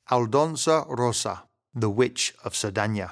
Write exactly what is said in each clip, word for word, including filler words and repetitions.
Aldonza Rosa, the Witch of Cerdanya.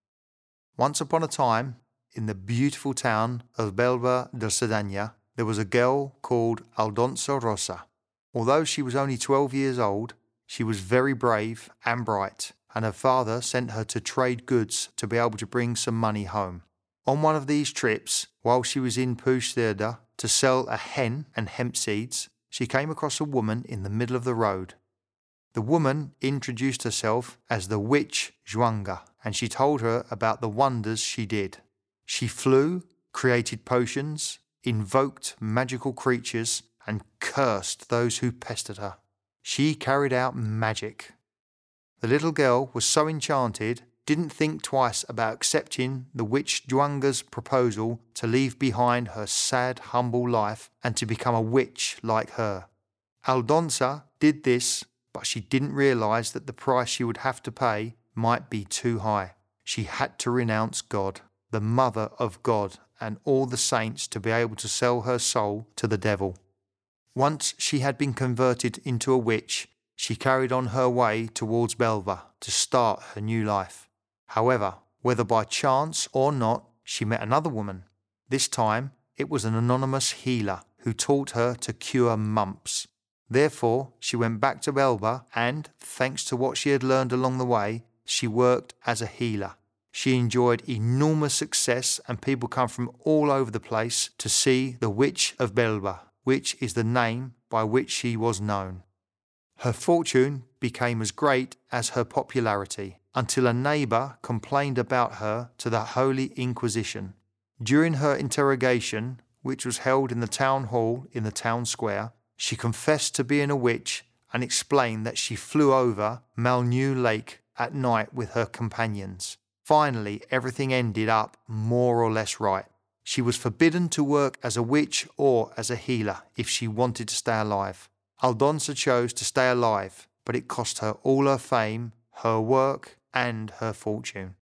Once upon a time, in the beautiful town of Belva de Cerdanya, there was a girl called Aldonza Rosa. Although she was only twelve years old, she was very brave and bright, and her father sent her to trade goods to be able to bring some money home. On one of these trips, while she was in Puigcerdà to sell a hen and hemp seeds, she came across a woman in the middle of the road. The woman introduced herself as the witch Joanga, and she told her about the wonders she did. She flew, created potions, invoked magical creatures, and cursed those who pestered her. She carried out magic. The little girl was so enchanted, didn't think twice about accepting the witch Joanga's proposal to leave behind her sad, humble life and to become a witch like her. Aldonza did this, but she didn't realise that the price she would have to pay might be too high. She had to renounce God, the mother of God, and all the saints to be able to sell her soul to the devil. Once she had been converted into a witch, she carried on her way towards Belva to start her new life. However, whether by chance or not, she met another woman. This time, it was an anonymous healer who taught her to cure mumps. Therefore, she went back to Belva and, thanks to what she had learned along the way, she worked as a healer. She enjoyed enormous success, and people come from all over the place to see the Witch of Belva, which is the name by which she was known. Her fortune became as great as her popularity, until a neighbour complained about her to the Holy Inquisition. During her interrogation, which was held in the town hall in the town square, she confessed to being a witch and explained that she flew over Malnew Lake at night with her companions. Finally, everything ended up more or less right. She was forbidden to work as a witch or as a healer if she wanted to stay alive. Aldonza chose to stay alive, but it cost her all her fame, her work, and her fortune.